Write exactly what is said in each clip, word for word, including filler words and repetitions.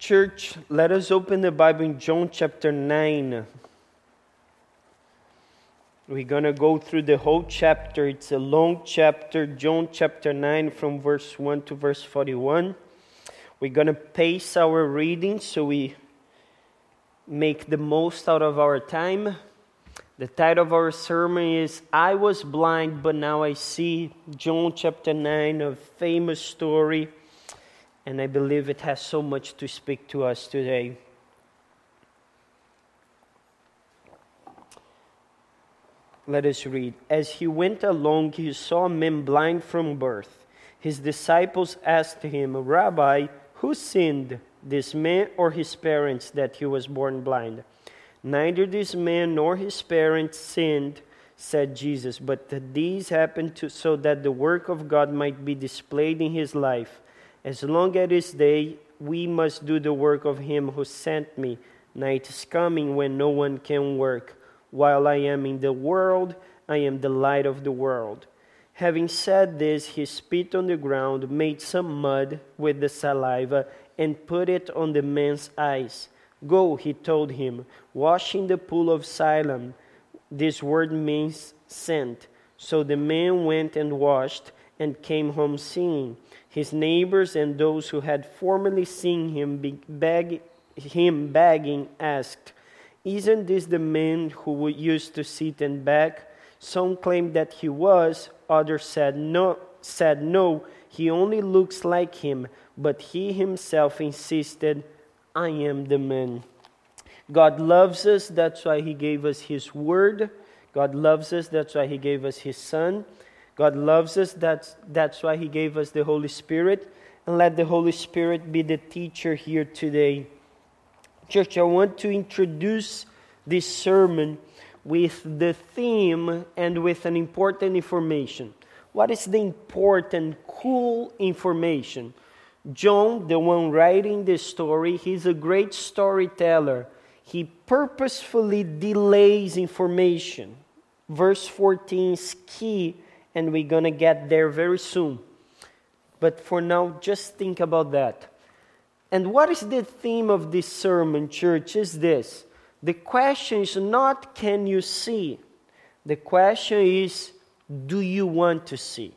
Church, let us open the Bible in John chapter nine. We're going to go through the whole chapter. It's a long chapter, John chapter nine from verse one to verse forty-one. We're going to pace our reading so we make the most out of our time. The title of our sermon is, I Was Blind, But Now I See. John chapter nine, a famous story. And I believe it has so much to speak to us today. Let us read. As he went along, he saw a man blind from birth. His disciples asked him, Rabbi, who sinned, this man or his parents, that he was born blind? Neither this man nor his parents sinned, said Jesus, but these happened to, so that the work of God might be displayed in his life. As long as it is day, we must do the work of him who sent me. Night is coming when no one can work. While I am in the world, I am the light of the world. Having said this, he spit on the ground, made some mud with the saliva, and put it on the man's eyes. Go, he told him, wash in the pool of Siloam. This word means sent. So the man went and washed and came home seeing. His neighbors and those who had formerly seen him beg, him begging asked, Isn't this the man who used to sit and beg? Some claimed that he was, others said no, said no, he only looks like him, but he himself insisted, I am the man. God loves us, that's why he gave us his word. God loves us, that's why he gave us his son. God loves us, that's, that's why he gave us the Holy Spirit. And let the Holy Spirit be the teacher here today. Church, I want to introduce this sermon with the theme and with an important information. What is the important, cool information? John, the one writing this story, he's a great storyteller. He purposefully delays information. Verse fourteen is key, and we're going to get there very soon. But for now, just think about that. And what is the theme of this sermon, church, is this. The question is not, can you see? The question is, do you want to see?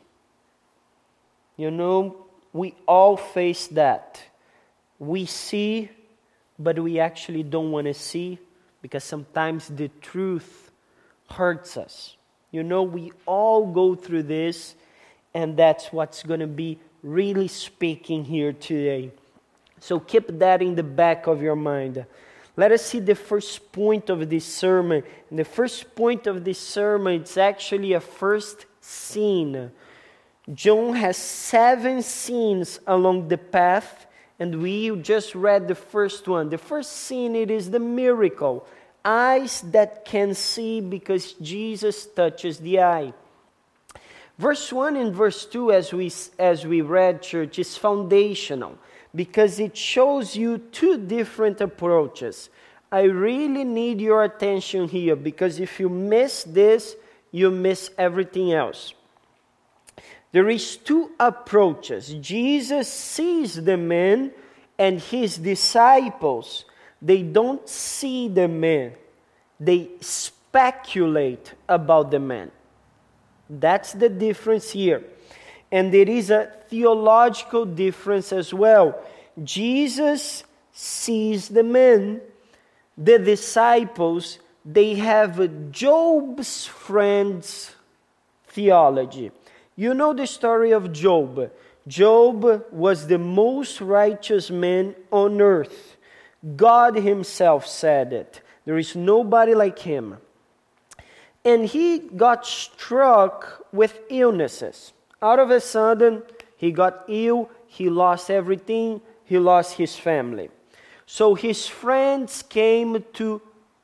You know, we all face that. We see, but we actually don't want to see because sometimes the truth hurts us. You know, we all go through this, and that's what's going to be really speaking here today. So keep that in the back of your mind. Let us see the first point of this sermon. And the first point of this sermon, it's actually a first scene. John has seven scenes along the path, and we just read the first one. The first scene, it is the miracle. Eyes that can see because Jesus touches the eye. Verse one and verse two, as we, as we read, church, is foundational because it shows you two different approaches. I really need your attention here because if you miss this, you miss everything else. There is two approaches. Jesus sees the man, and his disciples, they don't see the man. They speculate about the man. That's the difference here. And there is a theological difference as well. Jesus sees the man. The disciples, they have Job's friend's theology. You know the story of Job. Job was the most righteous man on earth. God himself said it. There is nobody like him. And he got struck with illnesses. Out of a sudden, he got ill, he lost everything, he lost his family. So his friends came to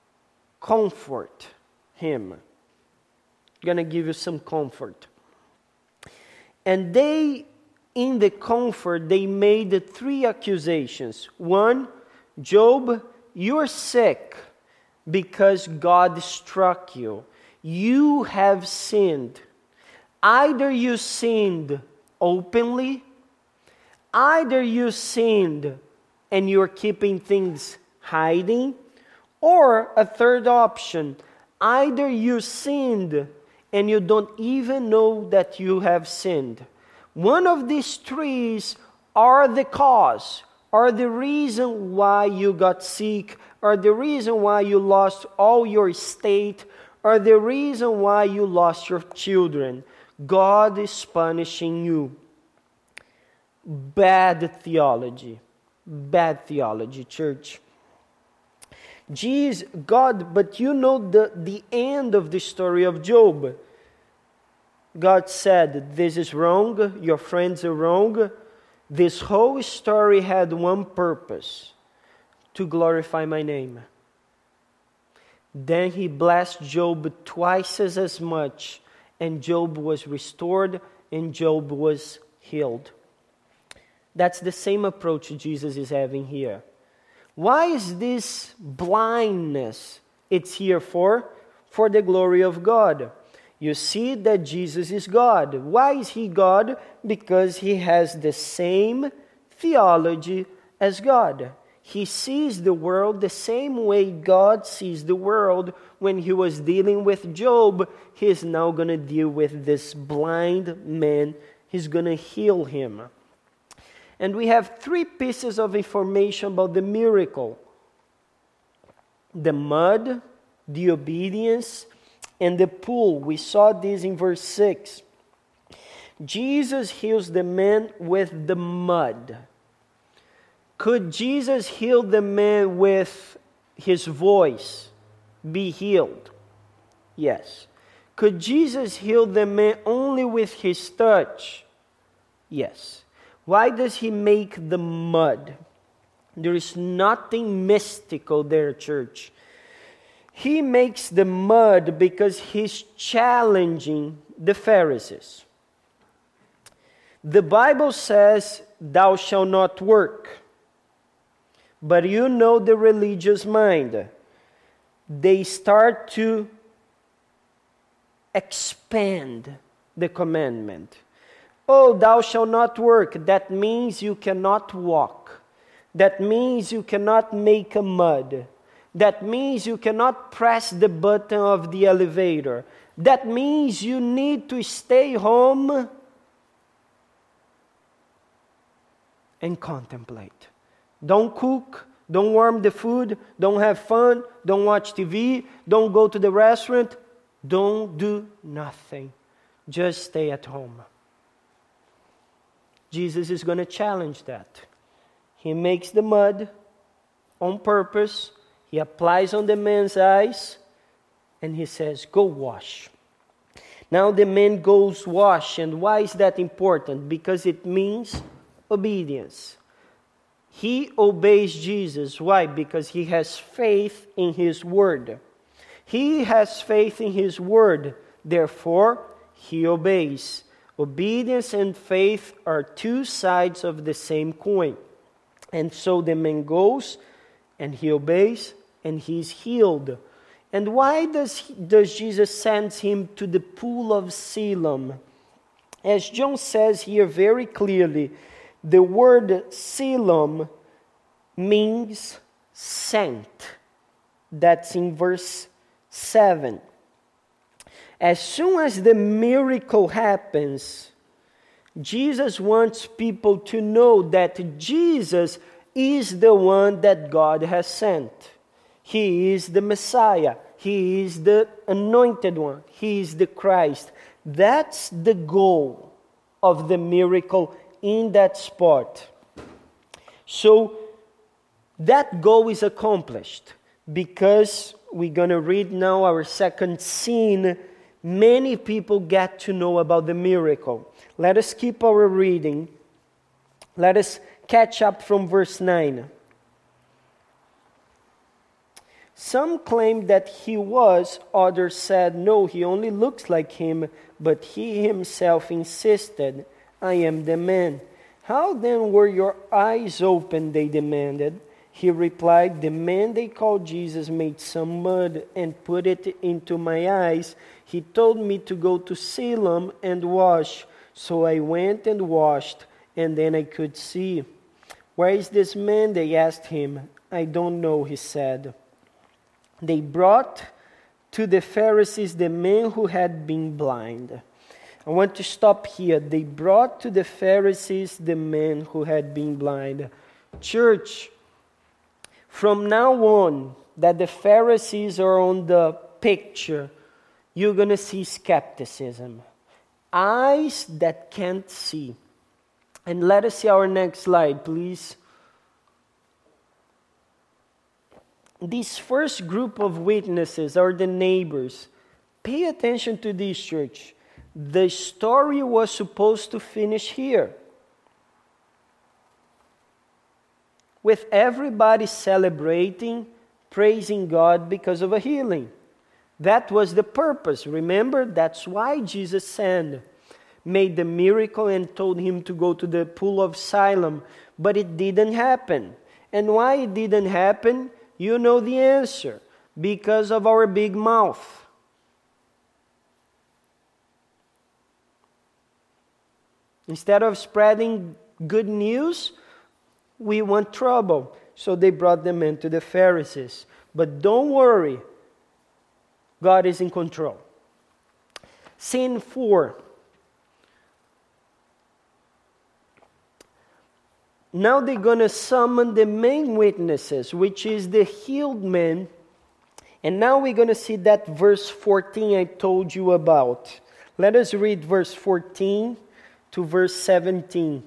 comfort him. I'm going to give you some comfort. And they, in the comfort, they made three accusations. One, Job, you're sick because God struck you. You have sinned. Either you sinned openly, either you sinned and you're keeping things hiding. Or a third option, either you sinned and you don't even know that you have sinned. One of these trees are the cause, are the reason why you got sick, or the reason why you lost all your estate, or the reason why you lost your children. God is punishing you. Bad theology. Bad theology, church. Jesus, God, but you know the, the end of the story of Job. God said, this is wrong, your friends are wrong. This whole story had one purpose, to glorify my name. Then he blessed Job twice as, as much, and Job was restored, and Job was healed. That's the same approach Jesus is having here. Why is this blindness? It's here for, for the glory of God. You see that Jesus is God. Why is he God? Because he has the same theology as God. He sees the world the same way God sees the world. When he was dealing with Job, he is now going to deal with this blind man. He's going to heal him. And we have three pieces of information about the miracle. The mud, the obedience, and the pool. We saw this in verse six. Jesus heals the man with the mud. Could Jesus heal the man with his voice? Be healed? Yes. Could Jesus heal the man only with his touch? Yes. Why does he make the mud? There is nothing mystical there, church. He makes the mud because he's challenging the Pharisees. The Bible says, thou shalt not work. But you know the religious mind. They start to expand the commandment. Oh, thou shalt not work. That means you cannot walk. That means you cannot make a mud. That means you cannot press the button of the elevator. That means you need to stay home and contemplate. Don't cook. Don't warm the food. Don't have fun. Don't watch T V. Don't go to the restaurant. Don't do nothing. Just stay at home. Jesus is going to challenge that. He makes the mud on purpose. He applies on the man's eyes. And he says, go wash. Now the man goes wash. And why is that important? Because it means obedience. He obeys Jesus. Why? Because he has faith in his word. He has faith in his word. Therefore, he obeys. Obedience and faith are two sides of the same coin. And so the man goes and he obeys and he's healed. And why does, he, does Jesus send him to the pool of Siloam? As John says here very clearly, the word Siloam means sent. That's in verse seven. As soon as the miracle happens, Jesus wants people to know that Jesus is the one that God has sent. He is the Messiah. He is the anointed one. He is the Christ. That's the goal of the miracle in that spot. So that goal is accomplished because we're going to read now our second scene. Many people get to know about the miracle. Let us keep our reading. Let us catch up from verse nine. Some claimed that he was, others said, no, he only looks like him, but he himself insisted, I am the man. How then were your eyes open, they demanded. He replied, the man they called Jesus made some mud and put it into my eyes. He told me to go to Siloam and wash. So I went and washed, and then I could see. "Where is this man?" they asked him. "I don't know," he said. They brought to the Pharisees the man who had been blind. I want to stop here. They brought to the Pharisees the man who had been blind. Church, from now on that the Pharisees are on the picture, you're going to see skepticism. Eyes that can't see. And let us see our next slide, please. This first group of witnesses are the neighbors. Pay attention to this, church. The story was supposed to finish here, with everybody celebrating, praising God because of a healing. That was the purpose. Remember, that's why Jesus sent, made the miracle and told him to go to the pool of Siloam. But it didn't happen. And why it didn't happen? You know the answer. Because of our big mouth. Instead of spreading good news, we want trouble. So they brought them into the Pharisees. But don't worry. God is in control. Scene four. Now they're going to summon the main witnesses, which is the healed man. And now we're going to see that verse fourteen I told you about. Let us read verse fourteen to verse seventeen.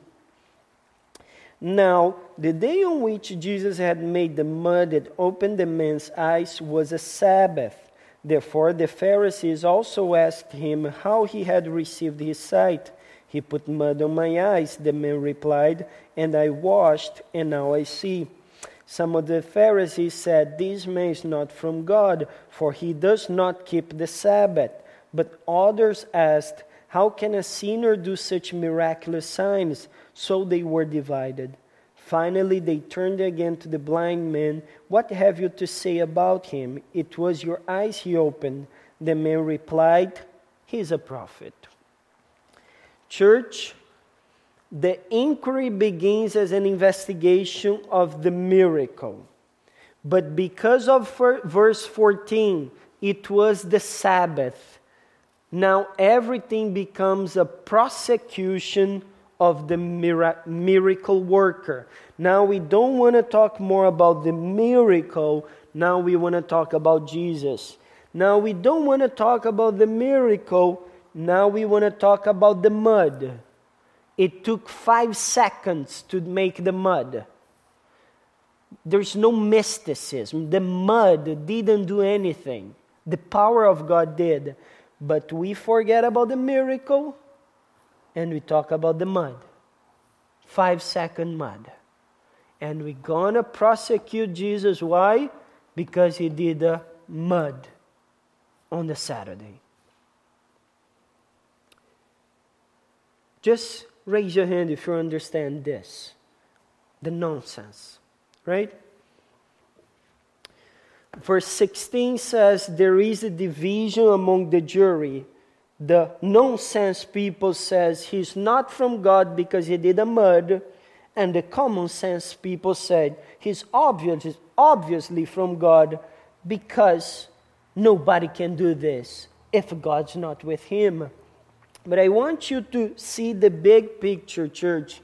Now, the day on which Jesus had made the mud that opened the man's eyes was a Sabbath. Therefore, the Pharisees also asked him how he had received his sight. He put mud on my eyes, the man replied, and I washed, and now I see. Some of the Pharisees said, "This man is not from God, for he does not keep the Sabbath." But others asked, "How can a sinner do such miraculous signs?" So they were divided. Finally, they turned again to the blind man. "What have you to say about him? It was your eyes he opened." The man replied, "He's a prophet." Church, the inquiry begins as an investigation of the miracle. But because of verse fourteen, it was the Sabbath. Now everything becomes a prosecution of the miracle worker. Now we don't want to talk more about the miracle. Now we want to talk about Jesus. Now we don't want to talk about the miracle. Now we want to talk about the mud. It took five seconds to make the mud. There's no mysticism. The mud didn't do anything. The power of God did. But we forget about the miracle and we talk about the mud. Five second mud. And we're going to prosecute Jesus. Why? Because he did the mud on the Saturday. Just raise your hand if you understand this. The nonsense. Right? Verse sixteen says, there is a division among the jury. The nonsense people says he's not from God because he did a mud. And the common sense people said he's obvious, obviously from God because nobody can do this if God's not with him. But I want you to see the big picture, church.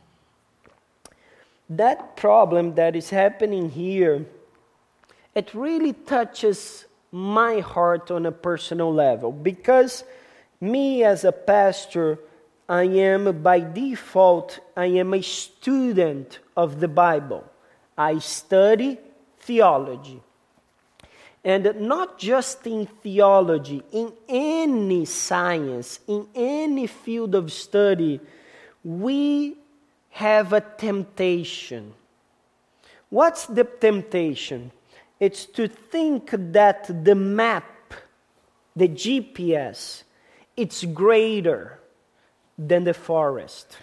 That problem that is happening here, it really touches my heart on a personal level. Because me as a pastor, I am by default, I am a student of the Bible. I study theology. And not just in theology, in any science, in any field of study, we have a temptation. What's the temptation? It's to think that the map, the G P S, it's greater than the forest.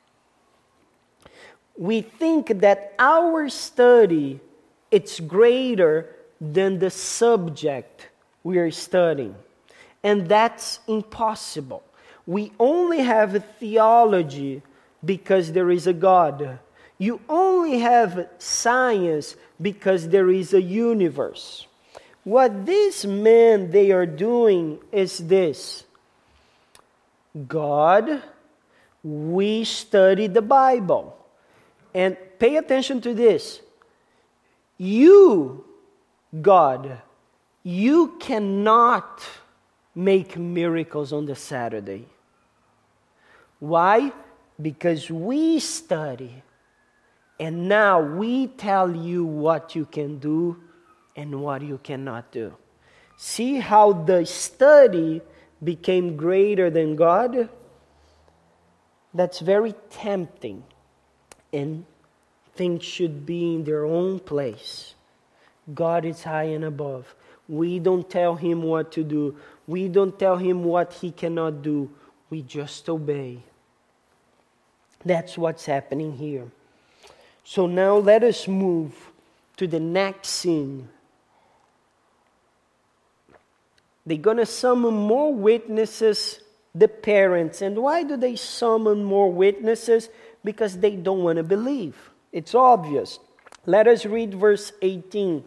We think that our study, it's greater than the subject we are studying. And that's impossible. We only have a theology because there is a God. You only have science because there is a universe. What these men, they are doing is this. God, we study the Bible. And pay attention to this. You, God, you cannot make miracles on the Saturday. Why? Because we study. And now we tell you what you can do and what you cannot do. See how the study became greater than God? That's very tempting. And things should be in their own place. God is high and above. We don't tell him what to do. We don't tell him what he cannot do. We just obey. That's what's happening here. So now let us move to the next scene. They're going to summon more witnesses, the parents. And why do they summon more witnesses? Because they don't want to believe. It's obvious. Let us read verse eighteen.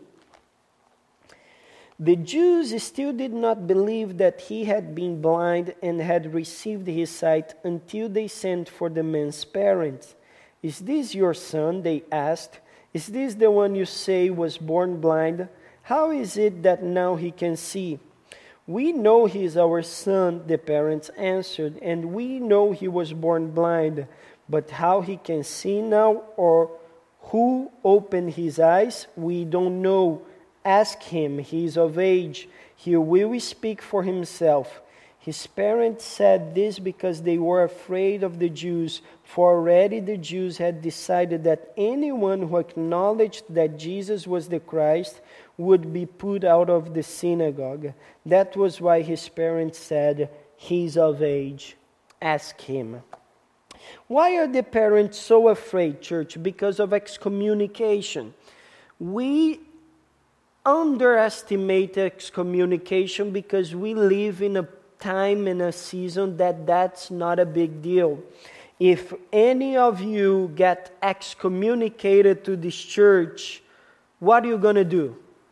The Jews still did not believe that he had been blind and had received his sight until they sent for the man's parents. Is this your son? They asked. Is this the one you say was born blind? How is it that now he can see? We know he is our son, the parents answered, and we know he was born blind. But how he can see now or who opened his eyes, we don't know. Ask him, he is of age. He will speak for himself. His parents said this because they were afraid of the Jews, for already the Jews had decided that anyone who acknowledged that Jesus was the Christ would be put out of the synagogue. That was why his parents said, he's of age. Ask him. Why are the parents so afraid, church? Because of excommunication. We underestimate excommunication because we live in a time and a season that that's not a big deal. If any of you get excommunicated to this church, what are you going to do?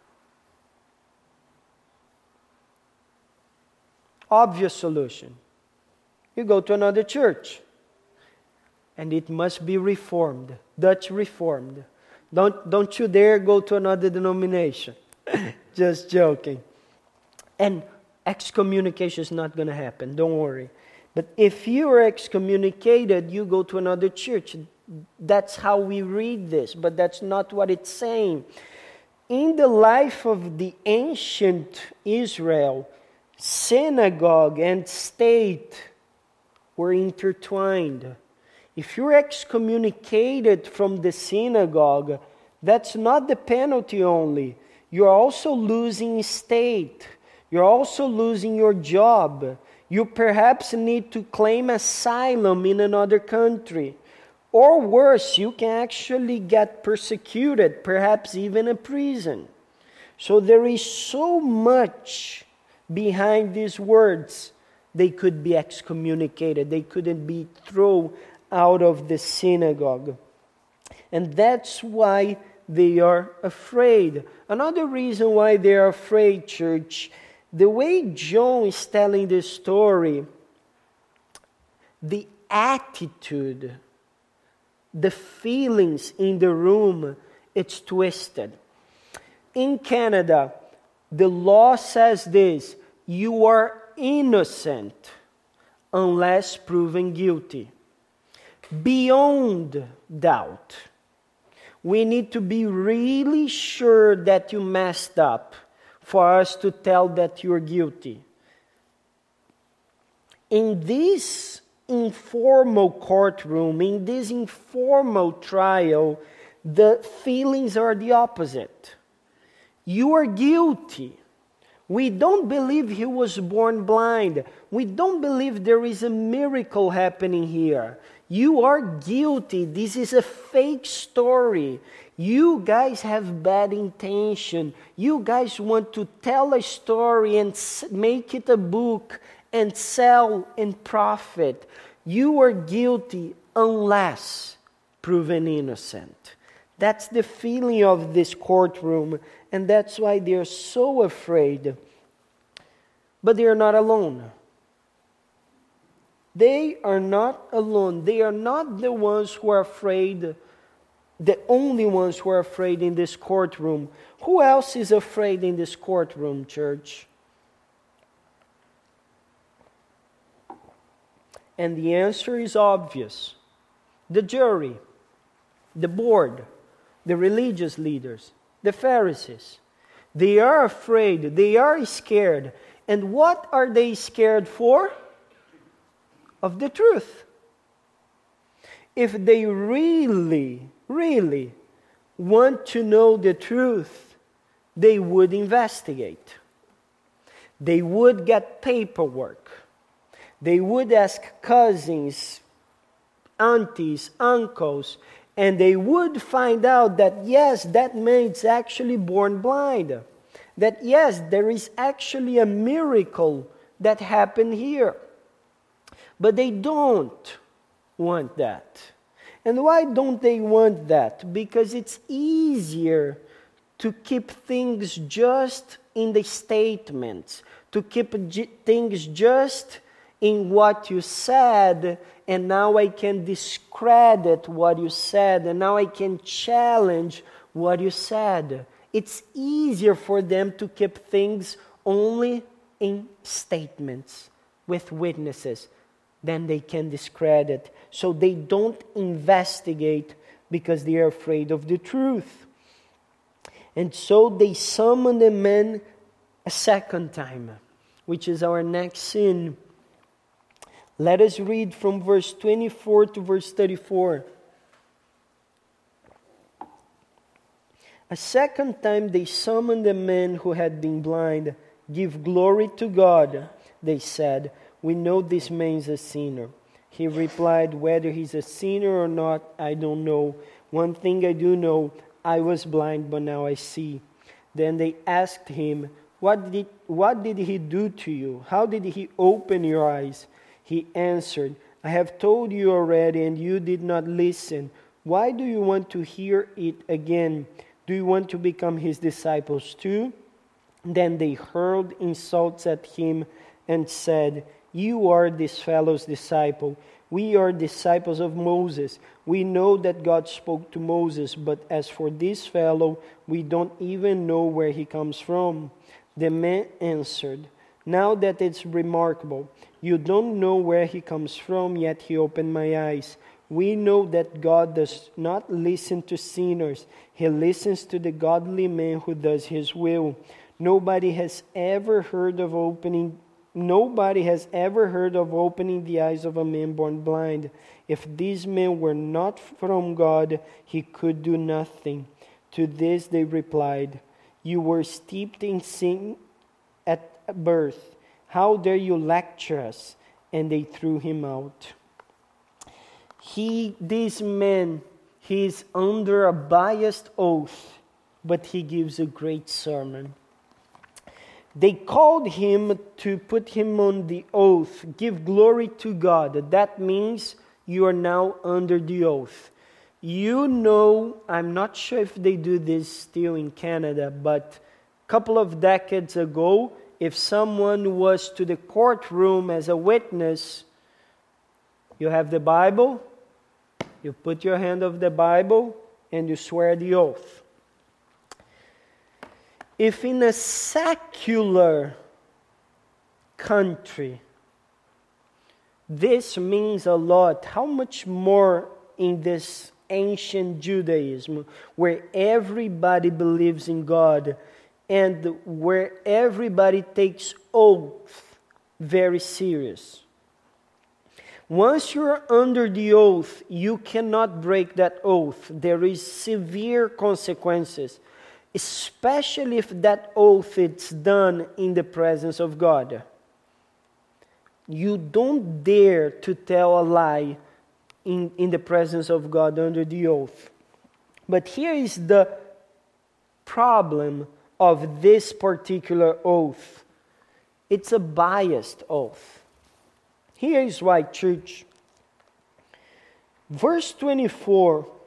Obvious solution. You go to another church. And it must be reformed. Dutch reformed. Don't, don't you dare go to another denomination. Just joking. And excommunication is not going to happen. Don't worry. But if you are excommunicated, you go to another church. That's how we read this. But that's not what it's saying. In the life of the ancient Israel, synagogue and state were intertwined. If you're excommunicated from the synagogue, that's not the penalty only. You're also losing state. You're also losing your job. You perhaps need to claim asylum in another country. Or worse, you can actually get persecuted, perhaps even a prison. So there is so much behind these words. They could be excommunicated. They couldn't be thrown out of the synagogue. And that's why they are afraid. Another reason why they are afraid, church, the way John is telling this story, the attitude, the feelings in the room, it's twisted. In Canada, the law says this: you are innocent unless proven guilty. Beyond doubt. We need to be really sure that you messed up for us to tell that you're guilty. In this informal courtroom, in this informal trial, the feelings are the opposite. You are guilty. We don't believe he was born blind. We don't believe there is a miracle happening here. You are guilty. This is a fake story. You guys have bad intention. You guys want to tell a story and make it a book and sell and profit. You are guilty unless proven innocent. That's the feeling of this courtroom, and that's why they're so afraid. But they are not alone. They are not alone. They are not the ones who are afraid, the only ones who are afraid in this courtroom. Who else is afraid in this courtroom, church? And the answer is obvious. The jury, the board, the religious leaders, the Pharisees. They are afraid. They are scared. And what are they scared for? Of the truth. If they really, really want to know the truth, they would investigate. They would get paperwork. They would ask cousins, aunties, uncles, and they would find out that yes, that man is actually born blind. That yes, there is actually a miracle that happened here. But they don't want that. And why don't they want that? Because it's easier to keep things just in the statements, to keep j- things just in what you said, and now I can discredit what you said, and now I can challenge what you said. It's easier for them to keep things only in statements with witnesses than they can discredit. So they don't investigate because they are afraid of the truth. And so they summon the man a second time, which is our next sin. Let us read from verse twenty-four to verse thirty-four. A second time they summoned the man who had been blind. Give glory to God, they said. We know this man is a sinner. He replied, whether he's a sinner or not, I don't know. One thing I do know, I was blind, but now I see. Then they asked him, what did, what did he do to you? How did he open your eyes? He answered, I have told you already, and you did not listen. Why do you want to hear it again? Do you want to become his disciples too? Then they hurled insults at him and said, you are this fellow's disciple. We are disciples of Moses. We know that God spoke to Moses, but as for this fellow, we don't even know where he comes from. The man answered, now that it's remarkable. You don't know where he comes from, yet he opened my eyes. We know that God does not listen to sinners. He listens to the godly man who does his will. Nobody has ever heard of opening Nobody has ever heard of opening the eyes of a man born blind. If this man were not from God, he could do nothing. To this they replied, you were steeped in sin at birth. How dare you lecture us? And they threw him out. He, this man, he is under a biased oath, but he gives a great sermon. They called him to put him on the oath, give glory to God. That means you are now under the oath. You know, I'm not sure if they do this still in Canada, but a couple of decades ago, if someone was to the courtroom as a witness, you have the Bible, you put your hand over the Bible, and you swear the oath. If in a secular country, this means a lot, how much more in this ancient Judaism, where everybody believes in God and where everybody takes oath very serious. Once you're under the oath, you cannot break that oath. There is severe consequences, especially if that oath is done in the presence of God. You don't dare to tell a lie in, in the presence of God under the oath. But here is the problem of this particular oath. It's a biased oath. Here is why, church. Verse twenty-four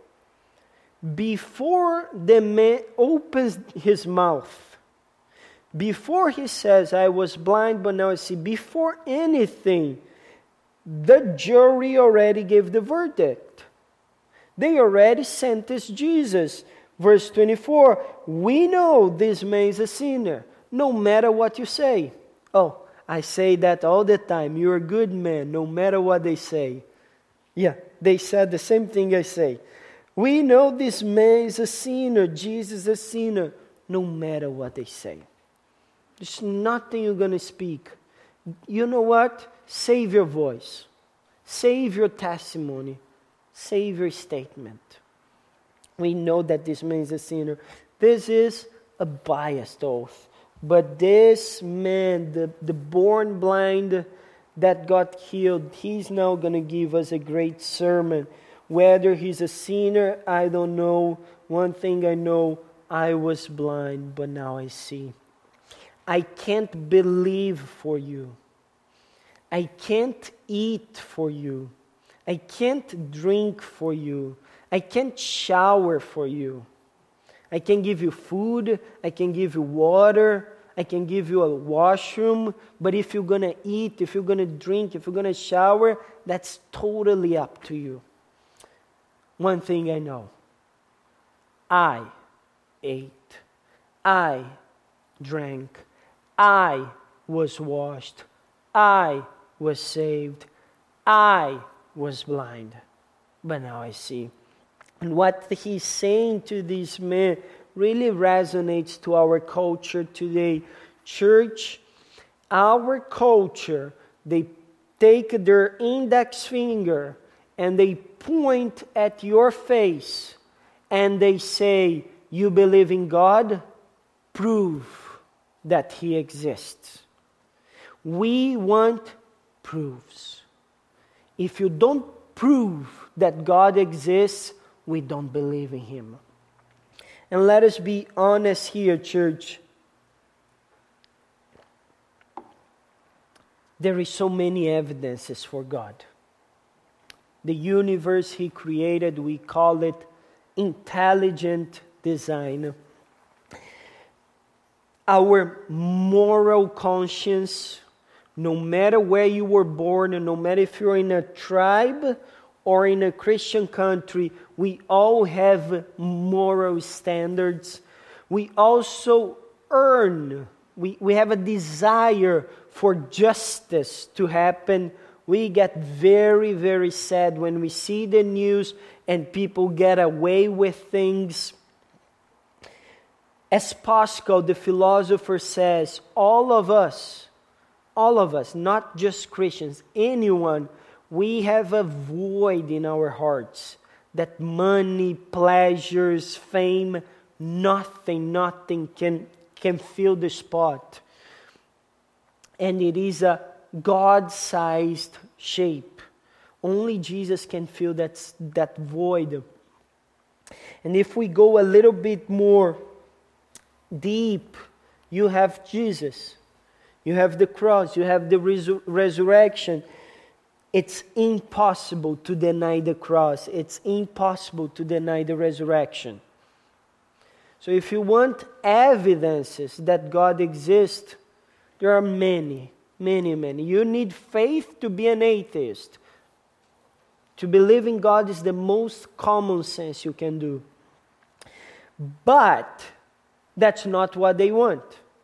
before the man opens his mouth, before he says, I was blind, but now I see, before anything, the jury already gave the verdict. They already sentenced Jesus. Verse twenty-four, we know this man is a sinner, no matter what you say. Oh, I say that all the time. You're a good man, no matter what they say. Yeah, they said the same thing I say. We know this man is a sinner, Jesus is a sinner, no matter what they say. There's nothing you're going to speak. You know what? Save your voice. Save your testimony. Save your statement. We know that this man is a sinner. This is a biased oath. But this man, the, the born blind that got healed, he's now going to give us a great sermon. Whether he's a sinner, I don't know. One thing I know, I was blind, but now I see. I can't believe for you. I can't eat for you. I can't drink for you. I can't shower for you. I can give you food. I can give you water. I can give you a washroom. But if you're going to eat, if you're going to drink, if you're going to shower, that's totally up to you. One thing I know. I ate. I drank. I was washed. I was saved. I was blind. But now I see. And what he's saying to these men really resonates to our culture today. Church, our culture, they take their index finger and they point at your face and they say, you believe in God? Prove that He exists. We want proofs. If you don't prove that God exists, we don't believe in Him. And let us be honest here, church. There is so many evidences for God. The universe He created, we call it intelligent design. Our moral conscience, no matter where you were born, and no matter if you're in a tribe or in a Christian country, we all have moral standards. We also earn, we, we have a desire for justice to happen. We get very, very sad when we see the news and people get away with things. As Pascal, the philosopher, says, all of us, all of us, not just Christians, anyone, we have a void in our hearts that money, pleasures, fame, nothing, nothing can, can fill the spot. And it is a God-sized shape. Only Jesus can fill that, that void. And if we go a little bit more deep, you have Jesus. You have the cross. You have the resur- resurrection. It's impossible to deny the cross. It's impossible to deny the resurrection. So if you want evidences that God exists, there are many, many, many. You need faith to be an atheist. To believe in God is the most common sense you can do. But that's not what they want.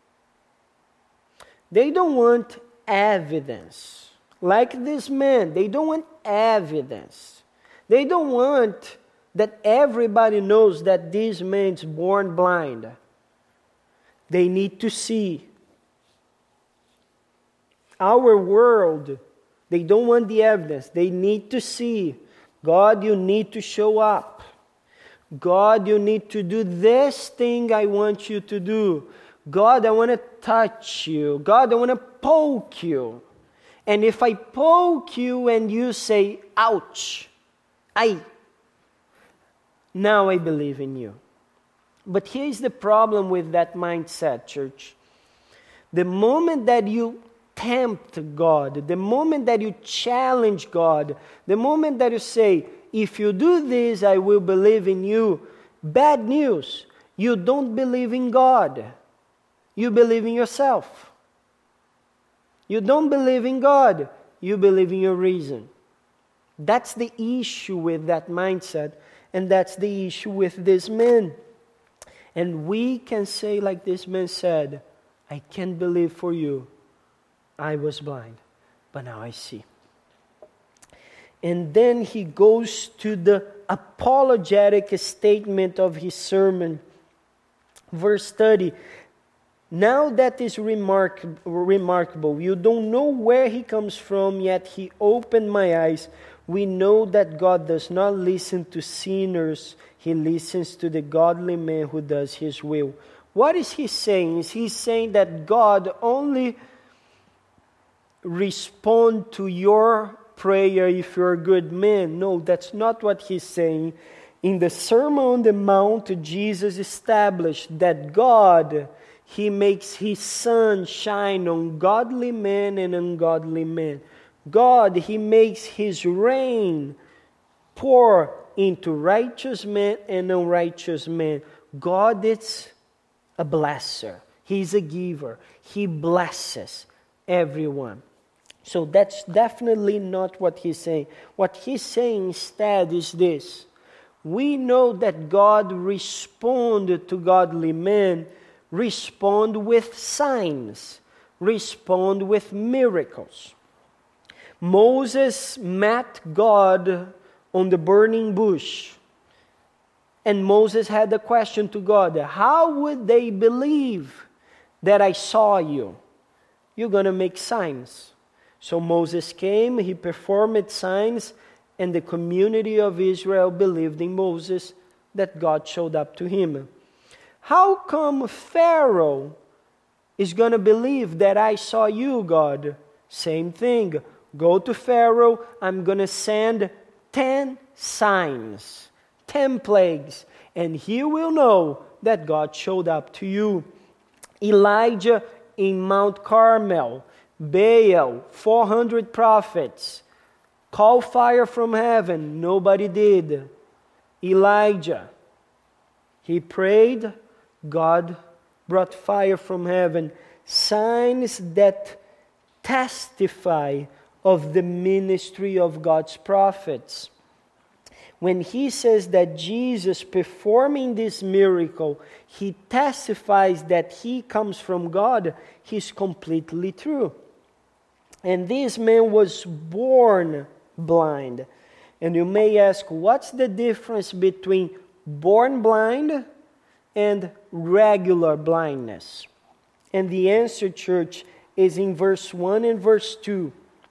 They don't want evidence. Like this man, they don't want evidence. They don't want that everybody knows that this man is born blind. They need to see. Our world, they don't want the evidence. They need to see. God, you need to show up. God, you need to do this thing I want you to do. God, I want to touch you. God, I want to poke you. And if I poke you and you say, ouch, I, now I believe in you. But here's the problem with that mindset, church. The moment that you tempt God, the moment that you challenge God, the moment that you say, if you do this, I will believe in you, Bad news. You don't believe in God. You believe in yourself. You don't believe in God. You believe in your reason. That's the issue with that mindset. And that's the issue with this man. And we can say like this man said, I can't believe for you. I was blind, but now I see. And then he goes to the apologetic statement of his sermon. Verse thirty. Now that is remark- remarkable. You don't know where he comes from, yet he opened my eyes. We know that God does not listen to sinners. He listens to the godly man who does his will. What is he saying? Is he saying that God only responds to your prayer if you're a good man? No, that's not what he's saying. In the Sermon on the Mount, Jesus established that God, He makes His sun shine on godly men and ungodly men. God, He makes His rain pour into righteous men and unrighteous men. God is a blesser. He's a giver. He blesses everyone. So that's definitely not what He's saying. What He's saying instead is this. We know that God responded to godly men, respond with signs, respond with miracles. Moses met God on the burning bush. And Moses had a question to God. How would they believe that I saw you? You're going to make signs. So Moses came, he performed signs, and the community of Israel believed in Moses that God showed up to him. How come Pharaoh is going to believe that I saw you, God? Same thing. Go to Pharaoh, I'm going to send ten signs, ten plagues, and he will know that God showed up to you. Elijah in Mount Carmel, Baal, four hundred prophets, call fire from heaven, nobody did. Elijah, he prayed, God brought fire from heaven. Signs that testify of the ministry of God's prophets. When he says that Jesus performing this miracle, he testifies that he comes from God, he's completely true. And this man was born blind. And you may ask, what's the difference between born blind and regular blindness? And the answer, church, is in verse one and verse two.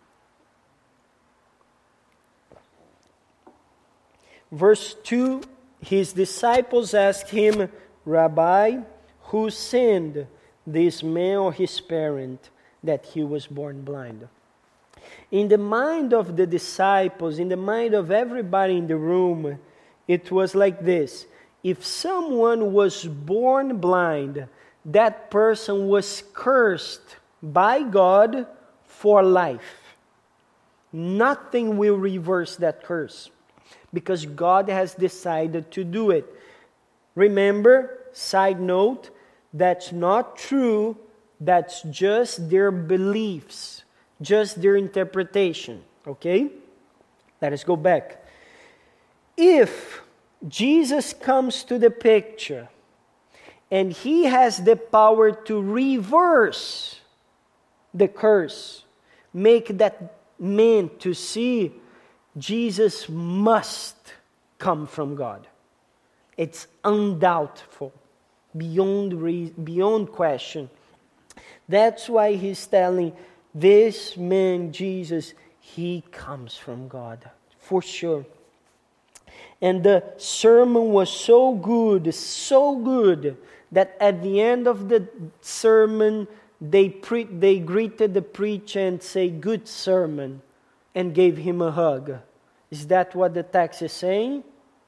Verse two, his disciples asked him, Rabbi, who sinned, this man or his parent, that he was born blind? In the mind of the disciples, in the mind of everybody in the room, it was like this. If someone was born blind, that person was cursed by God for life. Nothing will reverse that curse, because God has decided to do it. Remember, side note, that's not true. That's just their beliefs, just their interpretation. Okay? Let us go back. If Jesus comes to the picture and He has the power to reverse the curse, make that man to see, Jesus must come from God. It's undoubtful, beyond re- beyond question. That's why He's telling this man, Jesus, He comes from God, for sure. And the sermon was so good, so good, that at the end of the sermon, they pre- they greeted the preacher and say, good sermon, and gave him a hug. Is that what the text is saying?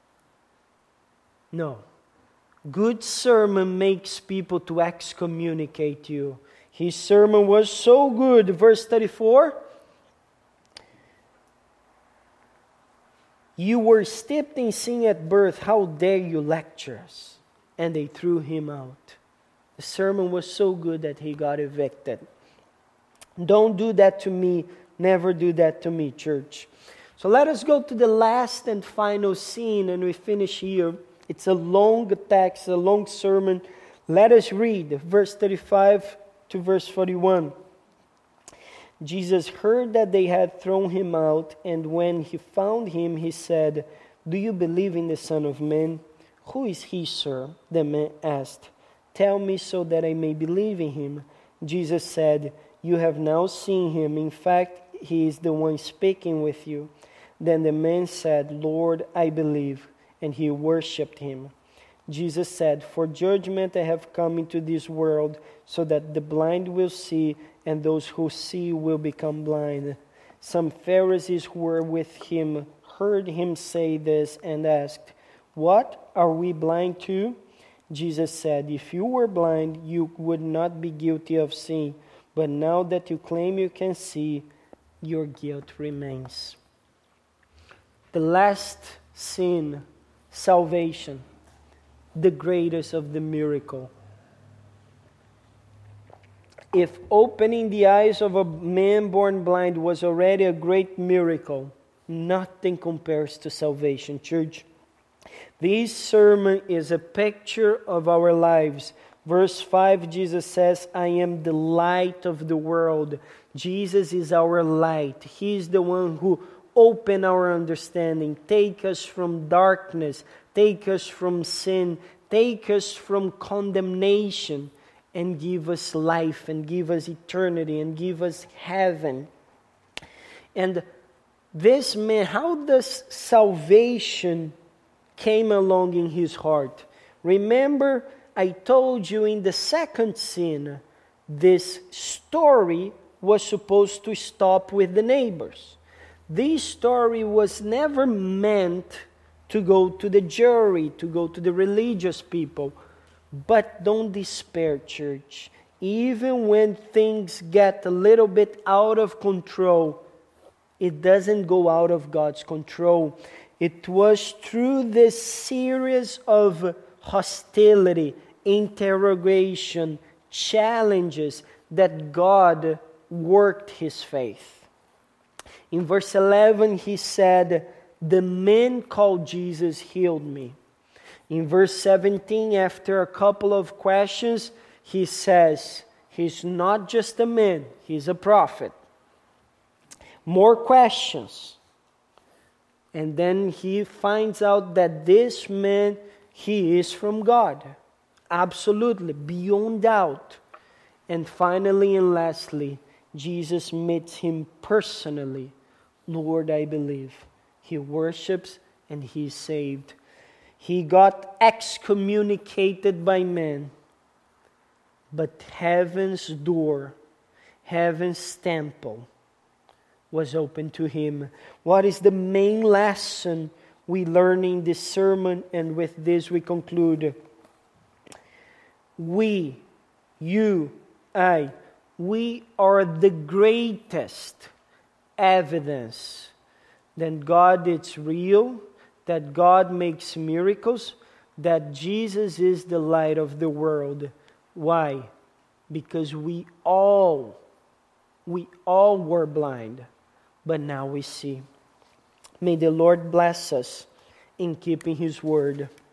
No. Good sermon makes people to excommunicate you. His sermon was so good. Verse thirty-four. You were steeped in sin at birth. How dare you lecture us? And they threw him out. The sermon was so good that he got evicted. Don't do that to me. Never do that to me, church. So let us go to the last and final scene, and we finish here. It's a long text, a long sermon. Let us read verse thirty-five to verse forty-one. Jesus heard that they had thrown him out, and when he found him, he said, "Do you believe in the Son of Man?" "Who is he, sir?" the man asked. "Tell me so that I may believe in him." Jesus said, "You have now seen him. In fact, he is the one speaking with you." Then the man said, "Lord, I believe." And he worshipped him. Jesus said, "For judgment I have come into this world, so that the blind will see, and those who see will become blind." Some Pharisees who were with him heard him say this and asked, "What, are we blind too?" Jesus said, "If you were blind, you would not be guilty of sin. But now that you claim you can see, your guilt remains." The last sin, salvation, the greatest of the miracle. If opening the eyes of a man born blind was already a great miracle, nothing compares to salvation, church. This sermon is a picture of our lives. Verse five, Jesus says, "I am the light of the world." Jesus is our light. He is the one who opened our understanding, take us from darkness, take us from sin, take us from condemnation, and give us life, and give us eternity, and give us heaven. And this man, how does salvation came along in his heart? Remember, I told you in the second sin, this story was supposed to stop with the neighbors. This story was never meant to go to the jury, to go to the religious people. But don't despair, church. Even when things get a little bit out of control, it doesn't go out of God's control. It was through this series of hostility, interrogation, challenges that God worked his faith. In verse eleven, he said, "The man called Jesus healed me." In verse seventeen, after a couple of questions, he says, he's not just a man, he's a prophet. More questions. And then he finds out that this man, he is from God. Absolutely, beyond doubt. And finally and lastly, Jesus meets him personally. "Lord, I believe." He worships and he is saved. He got excommunicated by man. But heaven's door, heaven's temple was open to him. What is the main lesson we learn in this sermon? And with this we conclude. We, you, I, we are the greatest evidence that God is real, that God makes miracles, that Jesus is the light of the world. Why? Because we all, we all were blind, but now we see. May the Lord bless us in keeping His word.